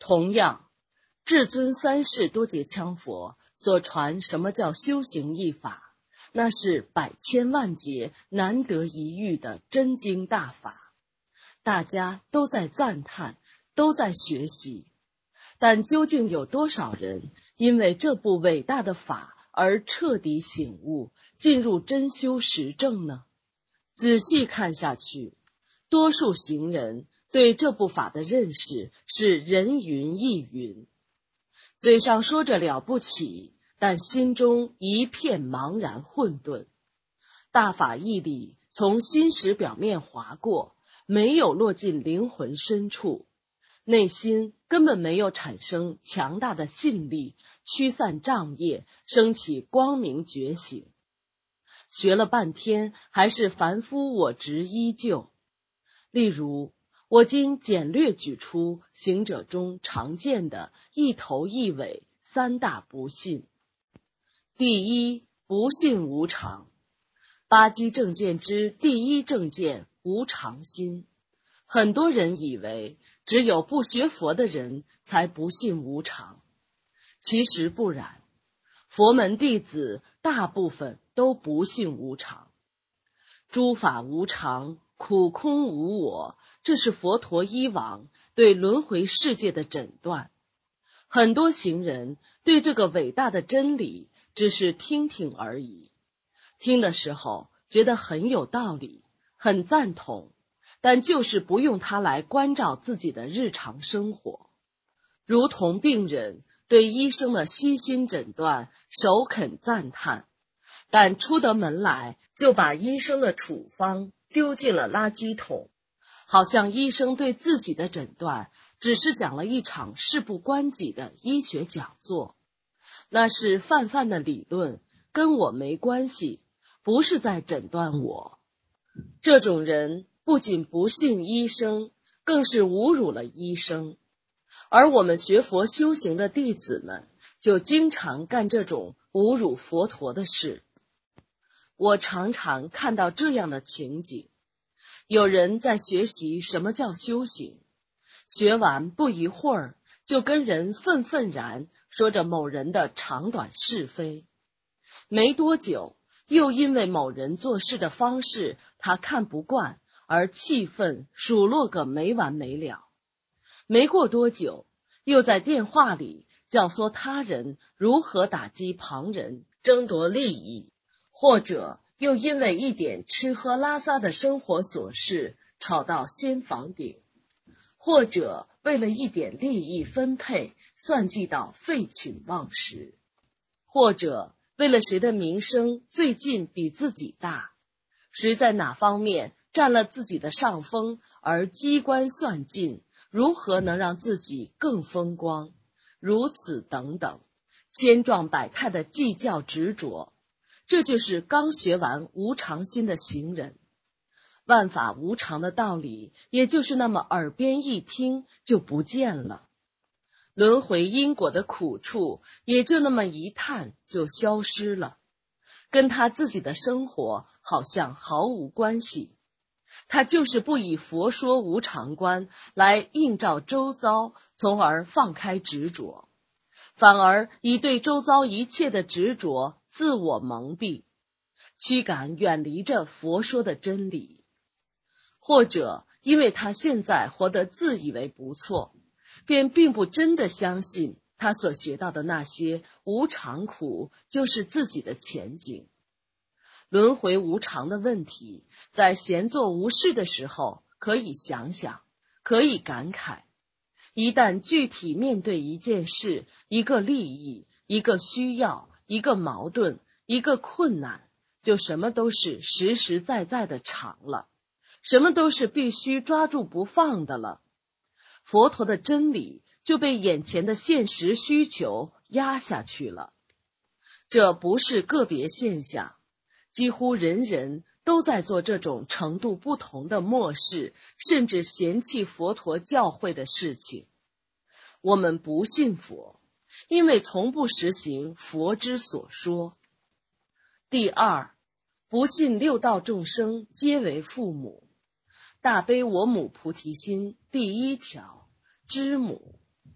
同样，至尊三世多杰羌佛所传什么叫修行一法，那是百千万劫难得一遇的真经大法，大家都在赞叹，都在学习，但究竟有多少人因为这部伟大的法而彻底醒悟，进入真修实证呢？仔细看下去，多数行人对这部法的认识是人云亦云，嘴上说着了不起，但心中一片茫然混沌。大法义理从心识表面划过，没有落进灵魂深处，内心根本没有产生强大的信力，驱散障业，升起光明觉醒。学了半天，还是凡夫我执依旧。例如，我今简略举出行者中常见的一头一尾三大不信。第一，不信无常。八基正见之第一正见，无常心。很多人以为只有不学佛的人才不信无常，其实不然，佛门弟子大部分都不信无常。诸法无常，苦空无我，这是佛陀医王对轮回世界的诊断。很多行人对这个伟大的真理只是听听而已，听的时候觉得很有道理，很赞同，但就是不用它来关照自己的日常生活。如同病人对医生的悉心诊断首肯赞叹，但出得门来就把医生的处方丢进了垃圾桶，好像医生对自己的诊断只是讲了一场事不关己的医学讲座，那是泛泛的理论，跟我没关系，不是在诊断我。这种人不仅不信医生，更是侮辱了医生。而我们学佛修行的弟子们就经常干这种侮辱佛陀的事。我常常看到这样的情景，有人在学习什么叫修行，学完不一会儿就跟人愤愤然说着某人的长短是非，没多久又因为某人做事的方式他看不惯而气愤数落个没完没了，没过多久又在电话里教唆他人如何打击旁人争夺利益，或者又因为一点吃喝拉撒的生活琐事吵到先房顶，或者为了一点利益分配算计到废寝忘食，或者为了谁的名声最近比自己大，谁在哪方面占了自己的上风而机关算尽，如何能让自己更风光，如此等等，千状百态的计较执着，这就是刚学完无常心的行人。万法无常的道理也就是那么耳边一听就不见了，轮回因果的苦处也就那么一叹就消失了，跟他自己的生活好像毫无关系。他就是不以佛说无常观来映照周遭，从而放开执着，反而以对周遭一切的执着自我蒙蔽，驱赶远离着佛说的真理。或者因为他现在活得自以为不错，便并不真的相信他所学到的那些无常苦就是自己的前景。轮回无常的问题，在闲坐无事的时候可以想想，可以感慨，一旦具体面对一件事，一个利益，一个需要，一个矛盾，一个困难，就什么都是实实在在的常了，什么都是必须抓住不放的了。佛陀的真理就被眼前的现实需求压下去了。这不是个别现象，几乎人人都在做这种程度不同的漠视，甚至嫌弃佛陀教诲的事情。我们不信佛，因为从不实行佛之所说。第二，不信六道众生皆为父母。大悲我母菩提心第一条，知母。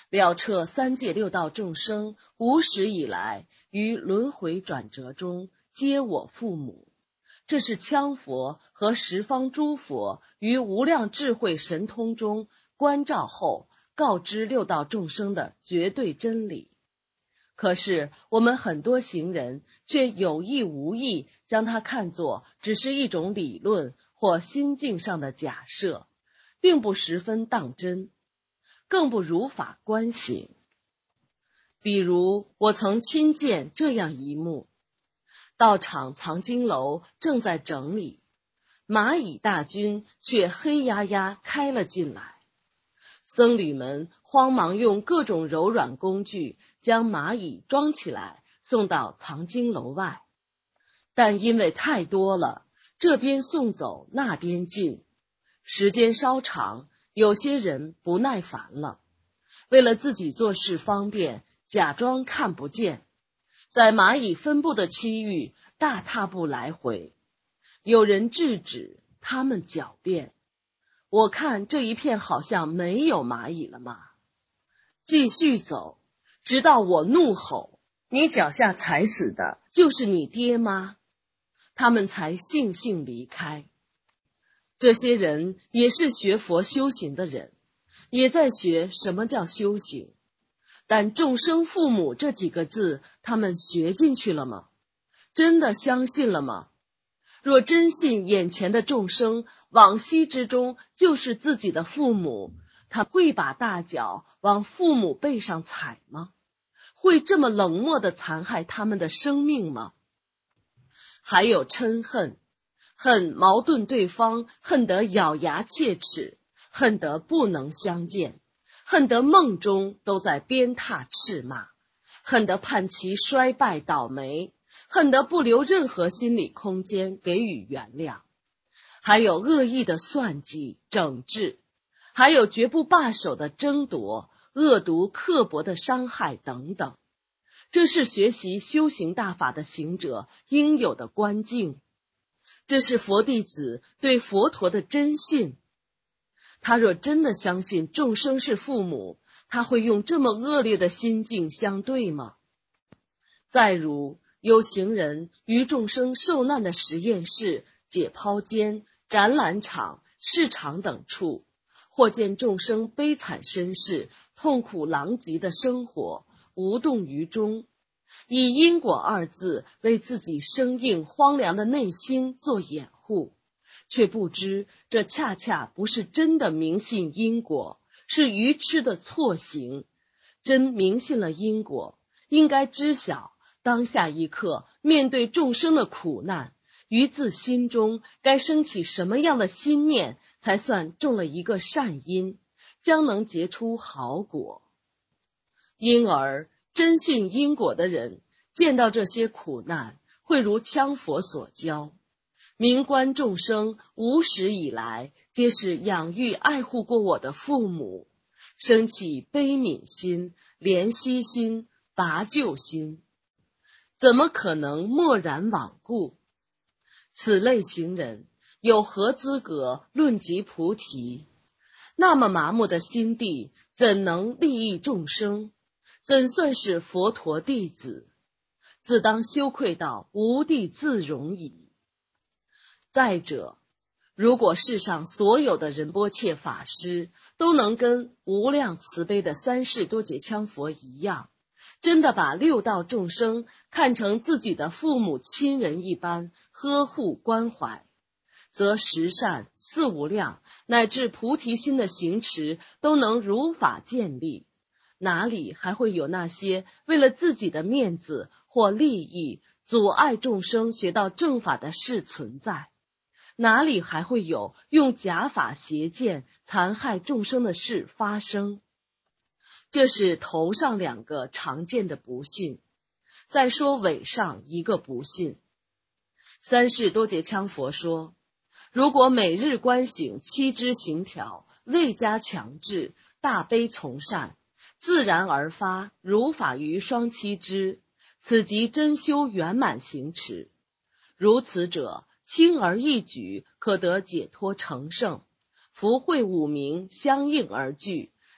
了彻三界六道众生无始以来于轮回转折中皆我父母，这是羌佛和十方诸佛于无量智慧神通中观照后告知六道众生的绝对真理。可是我们很多行人却有意无意将它看作只是一种理论或心境上的假设，并不十分当真，更不如法观行。比如我曾亲见这样一幕，道场藏经楼正在整理，蚂蚁大军却黑压压开了进来。僧侣们慌忙用各种柔软工具将蚂蚁装起来，送到藏经楼外。但因为太多了，这边送走那边进，时间稍长，有些人不耐烦了，为了自己做事方便，假装看不见，在蚂蚁分布的区域大踏步来回。有人制止，他们狡辩，我看这一片好像没有蚂蚁了嘛。继续走，直到我怒吼，你脚下踩死的就是你爹吗？他们才悻悻离开。这些人也是学佛修行的人，也在学什么叫修行，但众生父母这几个字他们学进去了吗？真的相信了吗？若真信眼前的众生往昔之中就是自己的父母，他会把大脚往父母背上踩吗？会这么冷漠地残害他们的生命吗？还有嗔恨，恨矛盾对方，恨得咬牙切齿，恨得不能相见，恨得梦中都在鞭挞斥骂，恨得盼其衰败倒霉，恨得不留任何心理空间给予原谅，还有恶意的算计整治，还有绝不罢手的争夺，恶毒刻薄的伤害等等。这是学习修行大法的行者应有的观境，这是佛弟子对佛陀的真信。他若真的相信众生是父母，他会用这么恶劣的心境相对吗？再如有行人于众生受难的实验室、解剖间、展览场、市场等处，或见众生悲惨身世、痛苦狼藉的生活，无动于衷，以因果二字为自己生硬荒凉的内心做掩护，却不知这恰恰不是真的迷信因果，是愚痴的错行。真迷信了因果，应该知晓当下一刻面对众生的苦难，于自心中该升起什么样的心念，才算种了一个善因，将能结出好果。因而真信因果的人见到这些苦难，会如羌佛所教，明观众生无始以来皆是养育爱护过我的父母，生起悲悯心、怜惜心、拔救心，怎么可能漠然罔顾？此类行人有何资格论及菩提？那么麻木的心地，怎能利益众生？怎算是佛陀弟子？自当羞愧到无地自容矣。再者，如果世上所有的仁波切法师都能跟无量慈悲的三世多杰羌佛一样，真的把六道众生看成自己的父母亲人一般呵护关怀，则十善、四无量乃至菩提心的行持都能如法建立，哪里还会有那些为了自己的面子或利益阻碍众生学到正法的事存在？哪里还会有用假法邪见残害众生的事发生？这是头上两个常见的不信，再说尾上一个不信。三世多杰羌佛说，如果每日观醒七支行条，未加强制，大悲从善，自然而发，如法于双七支，此即真修圆满行持。如此者，轻而易举，可得解脱成圣，福慧五明相应而聚，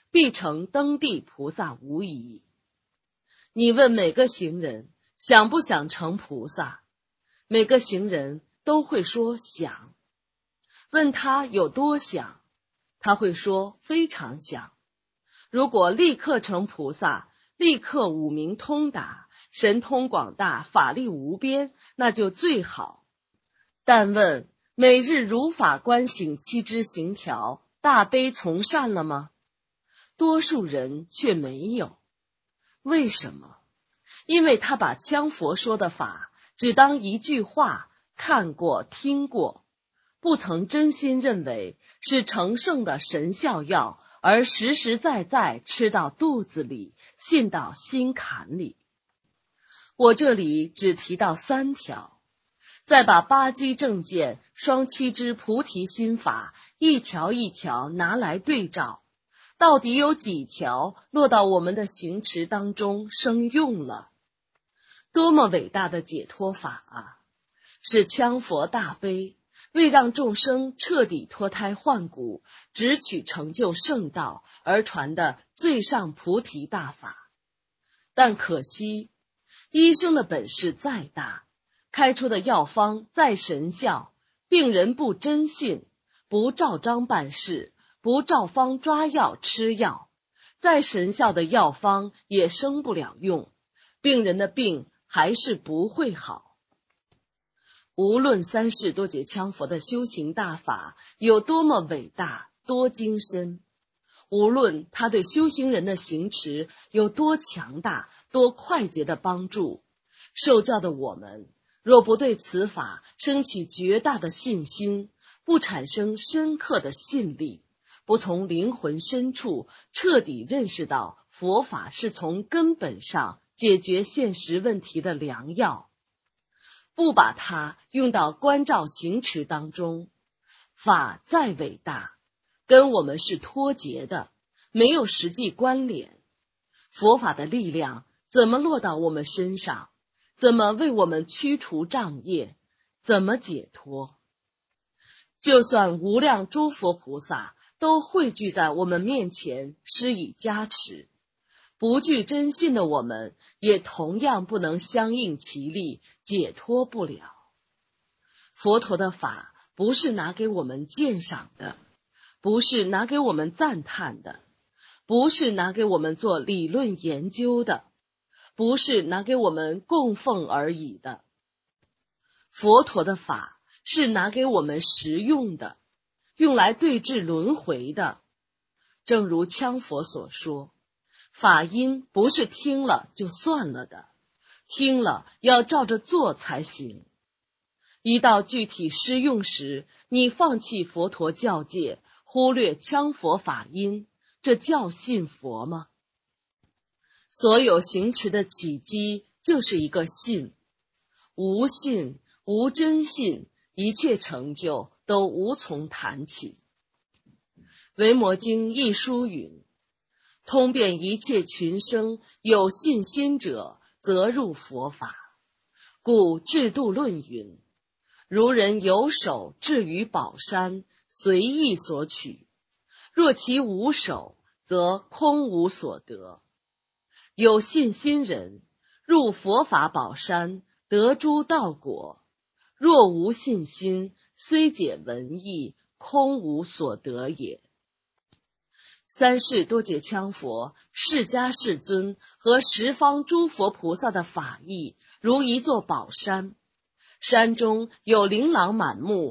必成登地菩萨无疑。你问每个行人想不想成菩萨，每个行人都会说想。问他有多想，他会说非常想。如果立刻成菩萨，立刻五明通达，神通广大，法力无边，那就最好。但问每日如法观行七支行条，大悲从善了吗？多数人却没有。为什么？因为他把羌佛说的法只当一句话看过听过，不曾真心认为是成圣的神效药，而实实在在吃到肚子里，信到心坎里。我这里只提到3条，再把8基正见、双七支菩提心法一条一条拿来对照，到底有几条落到我们的行持当中生用了？多么伟大的解脱法啊！是羌佛大悲，为让众生彻底脱胎换骨，直取成就圣道而传的最上菩提大法。但可惜，医生的本事再大，开出的药方再神效，病人不真信，不照章办事，不照方抓药吃药，再神效的药方也生不了用，病人的病还是不会好。无论三世多劫羌佛的修行大法有多么伟大多精深，无论他对修行人的行持有多强大多快捷的帮助，受教的我们若不对此法升起绝大的信心，不产生深刻的信力，不从灵魂深处彻底认识到佛法是从根本上解决现实问题的良药，不把它用到观照行持当中，法再伟大，跟我们是脱节的，没有实际关联。佛法的力量怎么落到我们身上？怎么为我们驱除障业？怎么解脱？就算无量诸佛菩萨都汇聚在我们面前施以加持，不具真信的我们也同样不能相应其力，解脱不了。佛陀的法不是拿给我们鉴赏的，不是拿给我们赞叹的，不是拿给我们做理论研究的，不是拿给我们供奉而已的。佛陀的法是拿给我们实用的，用来对治轮回的。正如羌佛所说，法音不是听了就算了的，听了要照着做才行。一到具体施用时，你放弃佛陀教戒，忽略羌佛法音，这叫信佛吗？所有行持的起基就是一个信，无信无真信，一切成就都无从谈起。维摩经一书云，通遍一切群生，有信心者则入佛法。故制度论云，如人有手置于宝山，随意所取，若其无手，则空无所得。有信心人入佛法宝山，得诸道果；若无信心，虽解文义，空无所得也。三世多劫羌佛、释迦世尊和十方诸佛菩萨的法义如一座宝山，山中有琳琅满目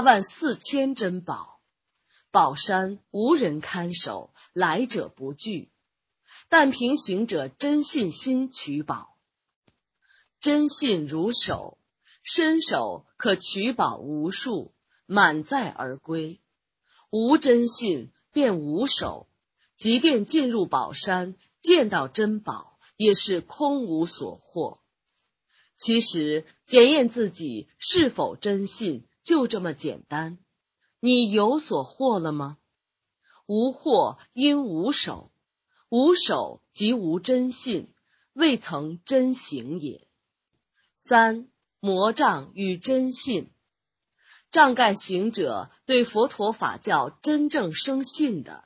84000珍宝，宝山无人看守，来者不拒，但凭行者真信心取宝。真信如手，伸手可取宝无数，满载而归；无真信便无手，即便进入宝山，见到珍宝，也是空无所获。其实检验自己是否真信，就这么简单。你有所获了吗？无获因无手，无手即无真信，未曾真行也。3. 魔障与真信。障盖行者对佛陀法教真正生信的，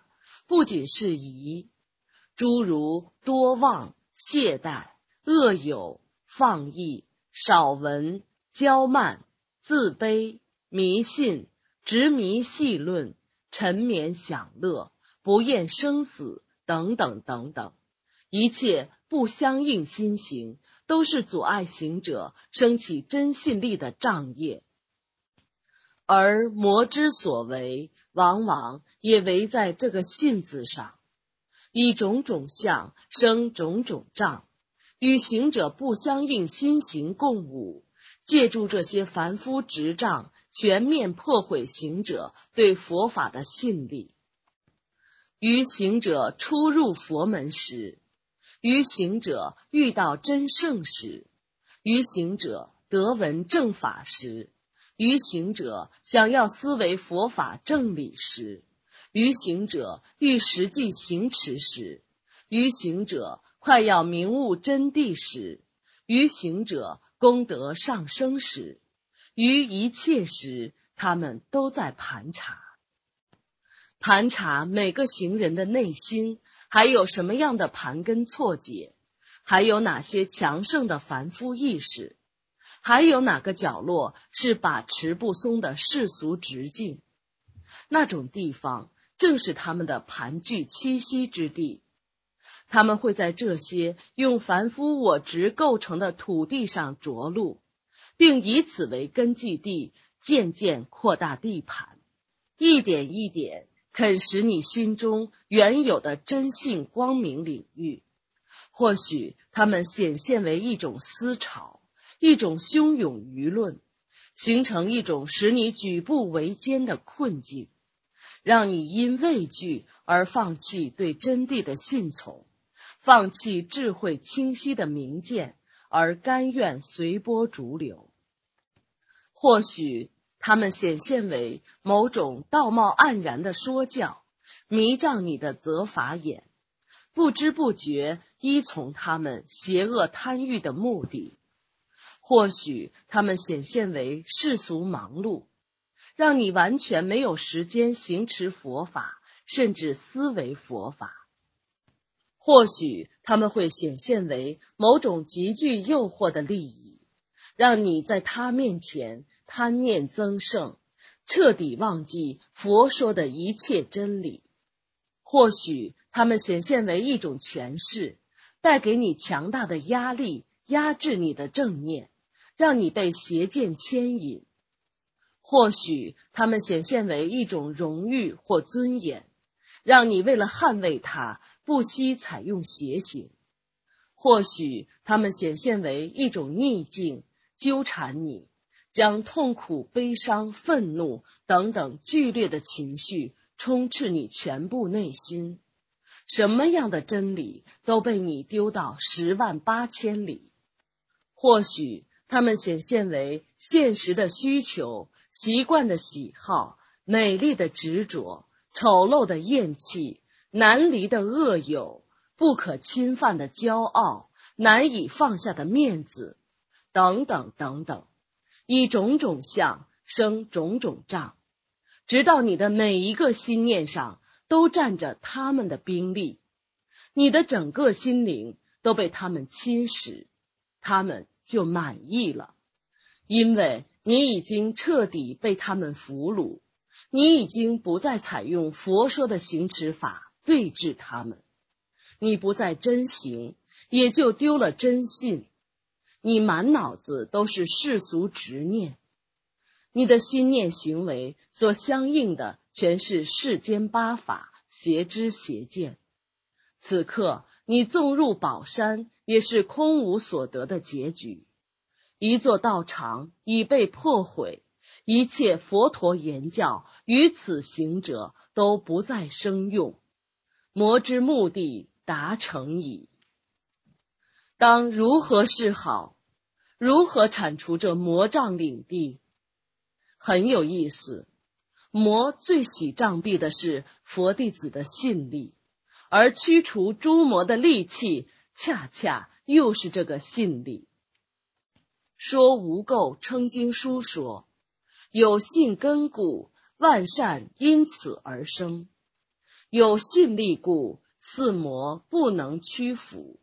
不仅是疑，诸如多忘、懈怠、恶有、放逸、少闻、骄慢、自卑、迷信、执迷戏论、沉湎享乐、不厌生死等等等等，一切不相应心行，都是阻碍行者升起真信力的障业。而魔之所为，往往也围在这个信字上，以种种相生种种障，与行者不相应心行共舞，借助这些凡夫执障，全面破毁行者对佛法的信力。于行者初入佛门时，于行者遇到真圣时，于行者得闻正法时，于行者想要思维佛法正理时，于行者欲实际行持时，于行者快要明悟真谛时，于行者功德上升时，于一切时，他们都在盘查。盘查每个行人的内心还有什么样的盘根错节，还有哪些强盛的凡夫意识，还有哪个角落是把持不松的世俗直径。那种地方正是他们的盘踞栖息之地，他们会在这些用凡夫我执构成的土地上着陆，并以此为根据地，渐渐扩大地盘，一点一点啃食你心中原有的真性光明领域。或许他们显现为一种思潮，一种汹涌舆论，形成一种使你举步维艰的困境，让你因畏惧而放弃对真谛的信从，放弃智慧清晰的明见，而甘愿随波逐流。或许他们显现为某种道貌岸然的说教，迷障你的责罚眼，不知不觉依从他们邪恶贪欲的目的。或许他们显现为世俗忙碌，让你完全没有时间行持佛法，甚至思维佛法。或许他们会显现为某种极具诱惑的利益，让你在他面前贪念增盛，彻底忘记佛说的一切真理。或许他们显现为一种权势，带给你强大的压力，压制你的正念，让你被邪见牵引。或许他们显现为一种荣誉或尊严，让你为了捍卫它，不惜采用邪行。或许他们显现为一种逆境，纠缠你，将痛苦、悲伤、愤怒等等剧烈的情绪充斥你全部内心，什么样的真理都被你丢到108000里。或许他们显现为现实的需求、习惯的喜好、美丽的执着、丑陋的厌弃、难离的恶友、不可侵犯的骄傲、难以放下的面子等等等等，以种种相生种种障，直到你的每一个心念上都站着他们的兵力，你的整个心灵都被他们侵蚀，他们就满意了，因为你已经彻底被他们俘虏，你已经不再采用佛说的行持法对治他们，你不再真行，也就丢了真信，你满脑子都是世俗执念，你的心念行为所相应的全是世间八法，邪知邪见。此刻你纵入宝山，也是空无所得的结局。一座道场已被破毁，一切佛陀言教于此行者都不再生用，魔之目的达成矣。当如何是好？如何铲除这魔障领地？很有意思，魔最喜障蔽的是佛弟子的信力，而驱除诸魔的利器恰恰又是这个信力。说无垢称经书说，有信根故，万善因此而生。 有信力故，四魔不能屈服。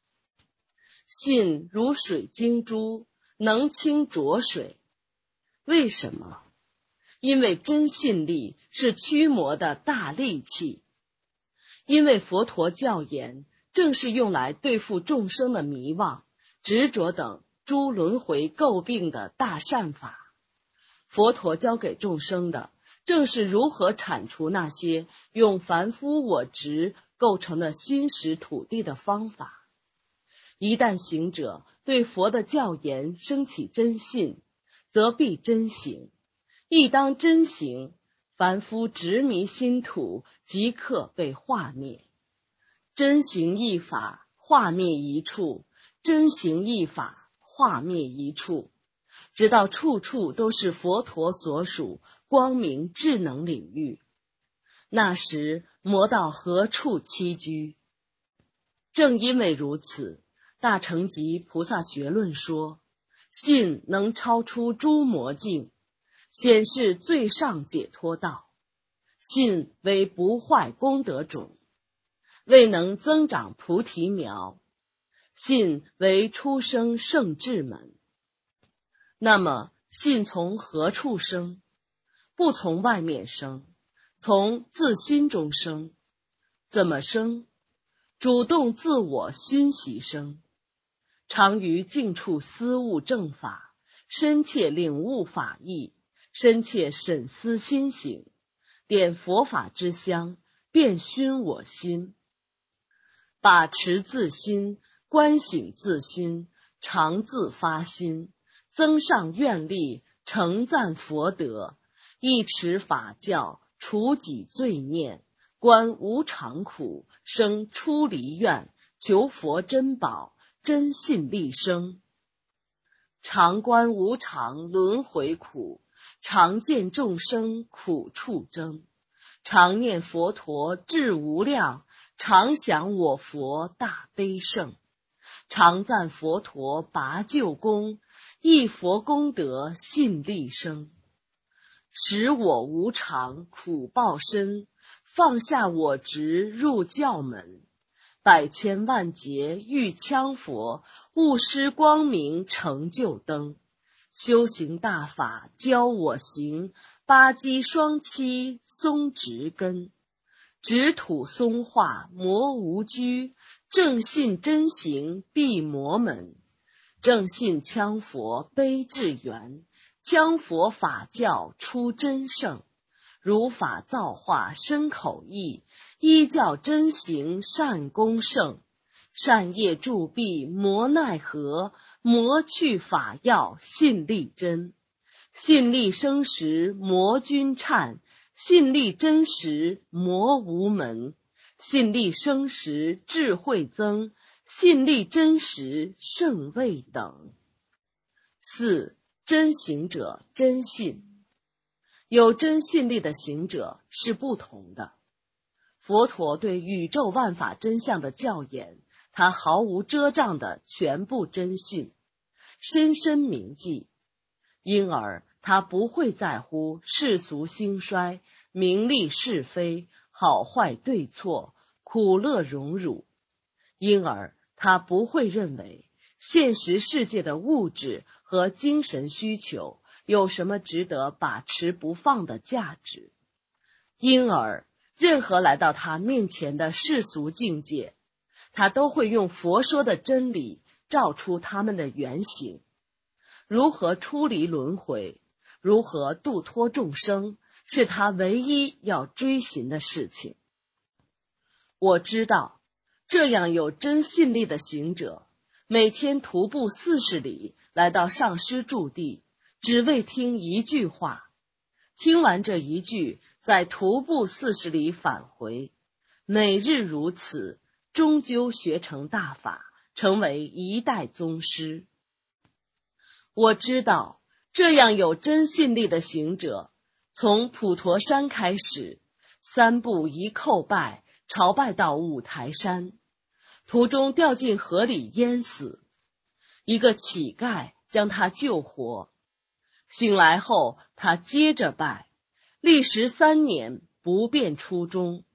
信如水晶珠，能清浊水。为什么？因为真信力是驱魔的大利器。因为佛陀教言正是用来对付众生的迷妄、执着等诸轮回诟病的大善法。佛陀教给众生的正是如何铲除那些用凡夫我执构成的心识土地的方法。一旦行者对佛的教言生起真信，则必真行。一当真行，凡夫执迷心土即刻被化灭。真行一法，化灭一处；真行一法，化灭一处，直到处处都是佛陀所属光明智能领域。那时魔道何处栖居？正因为如此，大乘集菩萨学论说，信能超出诸魔境，显示最上解脱道。信为不坏功德种，未能增长菩提苗。信为出生圣智门。那么信从何处生？不从外面生，从自心中生。怎么生？主动自我熏习生。常于静处思悟正法，深切领悟法义，深切审思心行，点佛法之香，遍熏我心。把持自心，观醒自心，常自发心，增上愿力，承赞佛德，一持法教，除己罪念，观无常苦，生出离愿，求佛珍宝，真信力生。常观无常轮回苦，常见众生苦处争，常念佛陀智无量，常想我佛大悲胜，常赞佛陀拔救功，一佛功德信力生。使我无常苦报身，放下我执入教门，百千万劫遇羌佛，悟师光明成就灯，修行大法教我行，八基双栖松植根，直土松化魔无居，正信真行闭魔门，正信羌佛悲智缘，羌佛法教出真圣，如法造化生口意，依教真行善功胜，善业助弊魔奈何，魔去法要信力真，信力生时魔君颤，信力真时魔无门，信力生时智慧增，信力真时圣位等。四、真行者真信。有真信力的行者是不同的。佛陀对宇宙万法真相的教言，他毫无遮障的全部真信，深深铭记，因而他不会在乎世俗兴衰、名利是非、好坏对错、苦乐荣辱，因而他不会认为现实世界的物质和精神需求有什么值得把持不放的价值，因而任何来到他面前的世俗境界，他都会用佛说的真理照出他们的原形。如何出离轮回，如何度脱众生，是他唯一要追寻的事情。我知道，这样有真信力的行者，每天徒步40里来到上师驻地，只为听一句话，听完这一句，再徒步40里返回，每日如此，终究学成大法，成为一代宗师。我知道，这样有真信力的行者，从普陀山开始，3步一叩拜，朝拜到五台山，途中掉进河里淹死，一个乞丐将他救活，醒来后他接着拜，历时3年不变初衷，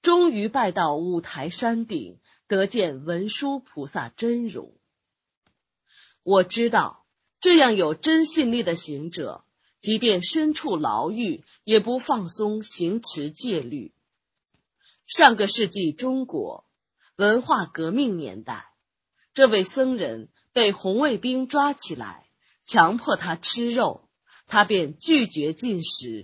终于拜到五台山顶，得见文殊菩萨真容。我知道，这样有真信力的行者，即便身处牢狱，也不放松行持戒律。上个世纪中国文化革命年代，这位僧人被红卫兵抓起来，强迫他吃肉，他便拒绝进食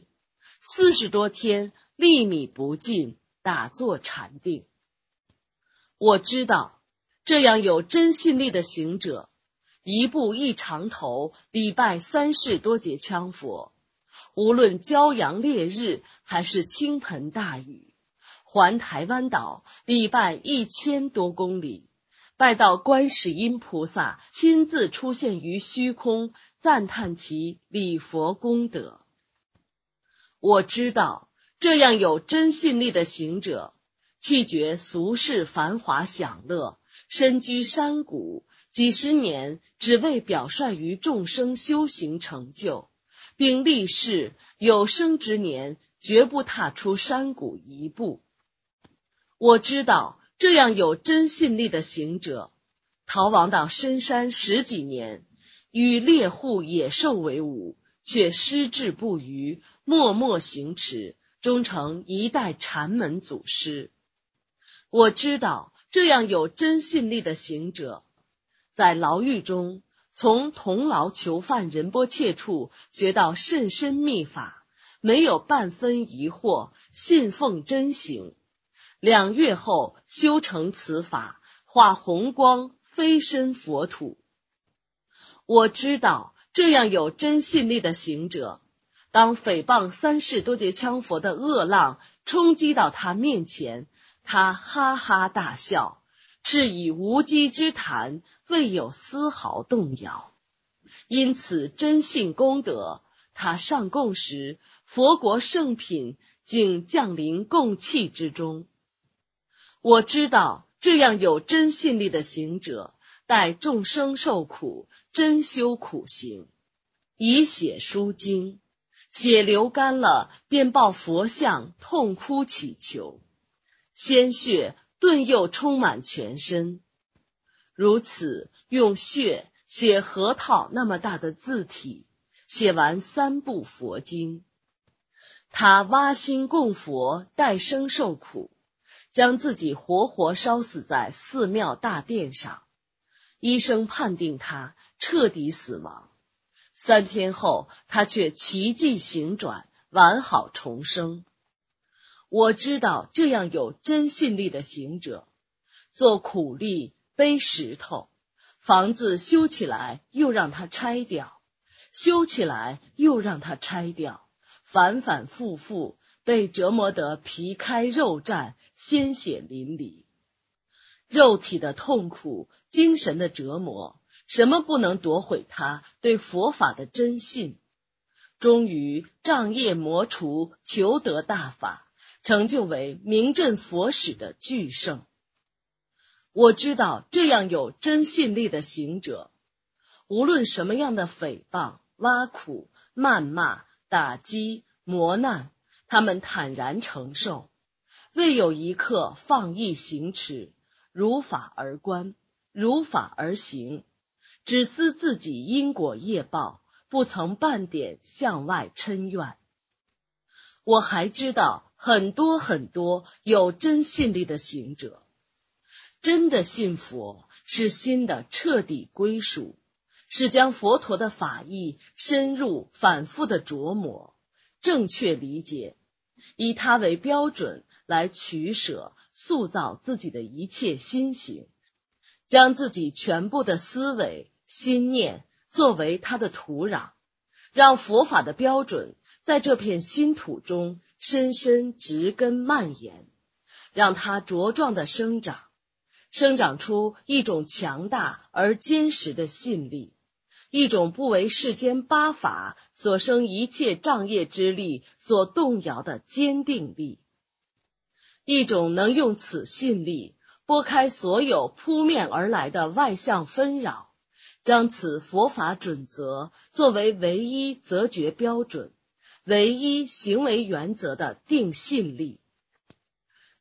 ，40多天粒米不进，打坐禅定。我知道，这样有真信力的行者，一步一长头，礼拜30多节羌佛，无论骄阳烈日还是倾盆大雨，环台湾岛礼拜1000多公里，拜到观世音菩萨亲自出现于虚空，赞叹其礼佛功德。我知道，这样有真信力的行者，弃绝俗世繁华享乐，身居山谷，几十年只为表率于众生修行成就，并立誓有生之年绝不踏出山谷一步。我知道，这样有真信力的行者，逃亡到深山10几年，与猎户野兽为伍，却矢志不渝，默默行持，终成一代禅门祖师。我知道，这样有真信力的行者，在牢狱中从同牢囚犯仁波切处学到甚深密法，没有半分疑惑，信奉真行。2月后修成此法，化红光，飞身佛土。我知道，这样有真信力的行者，当诽谤30多节羌佛的恶浪冲击到他面前，他哈哈大笑，是以无稽之谈，未有丝毫动摇。因此真信功德，他上供时，佛国圣品竟降临供器之中。我知道，这样有真信力的行者，待众生受苦，真修苦行，以血书经，血流干了，便抱佛像痛哭祈求，鲜血顿又充满全身。如此用血写核桃那么大的字体，写完3部佛经。他挖心供佛，代生受苦，将自己活活烧死在寺庙大殿上，医生判定他彻底死亡。3天后，他却奇迹行转，完好重生。我知道，这样有真信力的行者，做苦力，背石头，房子修起来又让他拆掉，修起来又让他拆掉，反反复复，被折磨得皮开肉绽，鲜血淋漓。肉体的痛苦，精神的折磨，什么不能夺毁他对佛法的真信。终于障业磨除，求得大法，成就为名震佛史的巨圣。我知道，这样有真信力的行者，无论什么样的诽谤、挖苦、谩骂、打击、磨难，他们坦然承受，未有一刻放逸行持，如法而观，如法而行，只思自己因果业报，不曾半点向外嗔怨。我还知道很多很多有真信力的行者，真的信佛是心的彻底归属，是将佛陀的法义深入反复的琢磨，正确理解，以它为标准来取舍塑造自己的一切心行，将自己全部的思维心念作为它的土壤，让佛法的标准在这片心土中深深植根蔓延，让它茁壮的生长，生长出一种强大而坚实的信力，一种不为世间八法所生一切障业之力所动摇的坚定力，一种能用此信力拨开所有扑面而来的外相纷扰，将此佛法准则作为唯一择觉标准，唯一行为原则的定信力。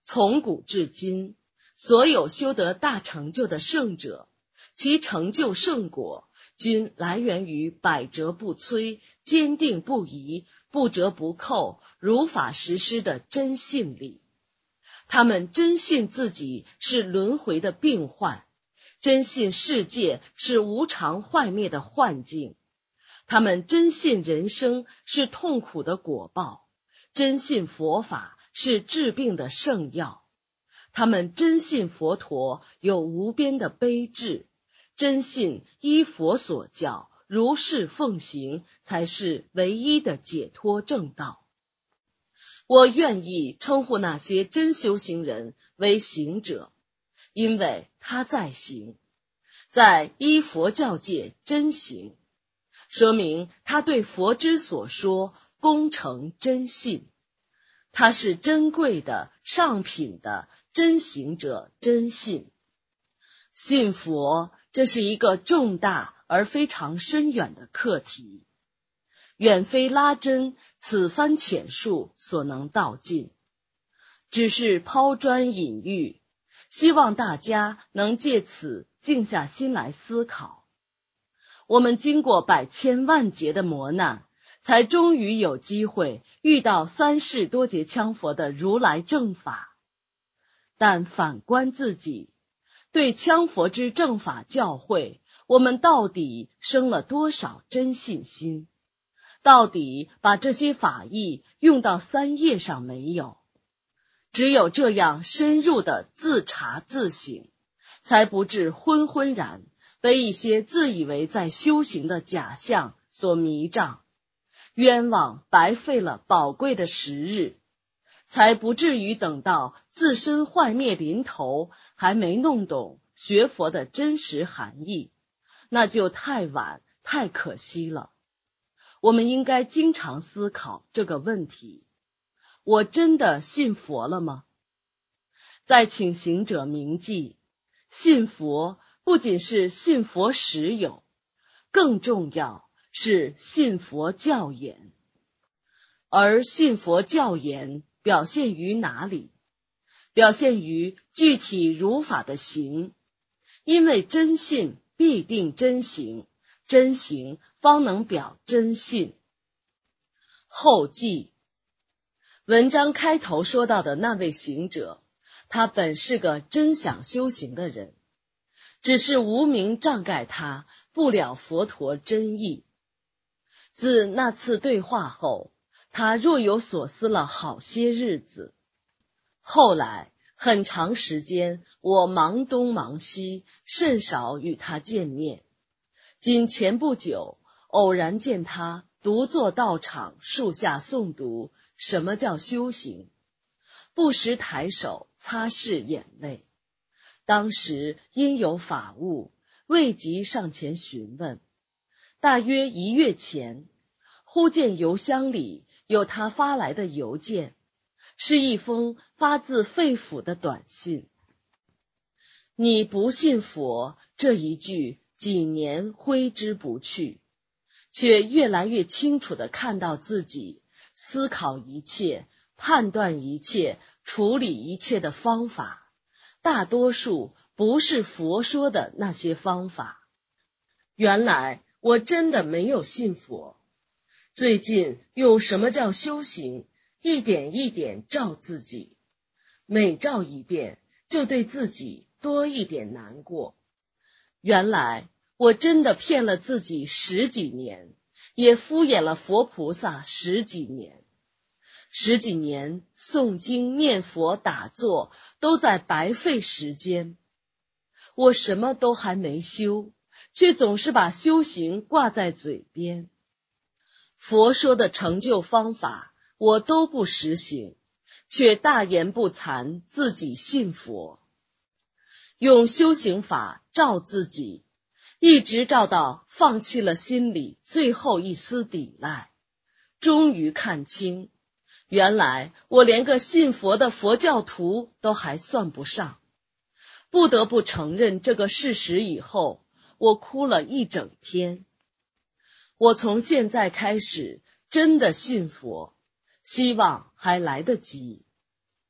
从古至今，所有修得大成就的圣者，其成就圣果，均来源于百折不摧、坚定不移、不折不扣、如法实施的真信力。他们真信自己是轮回的病患，真信世界是无常坏灭的幻境，他们真信人生是痛苦的果报，真信佛法是治病的圣药，他们真信佛陀有无边的悲智，真信依佛所教，如是奉行，才是唯一的解脱正道。我愿意称呼那些真修行人为行者，因为他在行，在依佛教界真行，说明他对佛之所说恭诚真信，他是珍贵的上品的真行者真信。信佛，这是一个重大而非常深远的课题，远非拉针此番浅述所能道尽，只是抛砖引玉，希望大家能借此静下心来思考。我们经过百千万劫的磨难，才终于有机会遇到三世多劫羌佛的如来正法。但反观自己，对羌佛之正法教诲，我们到底生了多少真信心？到底把这些法义用到三业上没有？只有这样深入的自察自省，才不致昏昏然被一些自以为在修行的假象所迷障，冤枉白费了宝贵的时日，才不至于等到自身坏灭临头还没弄懂学佛的真实含义，那就太晚太可惜了。我们应该经常思考这个问题：我真的信佛了吗？再请行者铭记，信佛不仅是信佛实有，更重要是信佛教言。而信佛教言表现于哪里？表现于具体如法的行，因为真信必定真行，真行方能表真信。后记，文章开头说到的那位行者，他本是个真想修行的人，只是无明障盖他不了佛陀真意。自那次对话后，他若有所思了好些日子。后来很长时间，我忙东忙西，甚少与他见面。仅前不久，偶然见他独坐道场树下诵读什么叫修行，不时抬手擦拭眼泪。当时因有法务，未及上前询问。大约1月前，忽见邮箱里有他发来的邮件，是一封发自肺腑的短信。你不信佛这一句几年挥之不去，却越来越清楚地看到自己思考一切、判断一切、处理一切的方法，大多数不是佛说的那些方法。原来我真的没有信佛。最近用什么叫修行，一点一点照自己，每照一遍就对自己多一点难过。原来我真的骗了自己10几年，也敷衍了佛菩萨10几年。10几年诵经念佛打坐都在白费时间。我什么都还没修，却总是把修行挂在嘴边。佛说的成就方法我都不实行，却大言不惭自己信佛。用修行法照自己，一直照到放弃了心里最后一丝抵赖，终于看清，原来我连个信佛的佛教徒都还算不上。不得不承认这个事实以后，我哭了一整天。我从现在开始真的信佛，希望还来得及。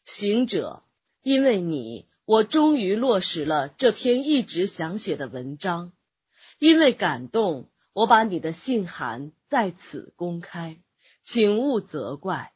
行者，因为你，我终于落实了这篇一直想写的文章。因为感动，我把你的信函在此公开，请勿责怪。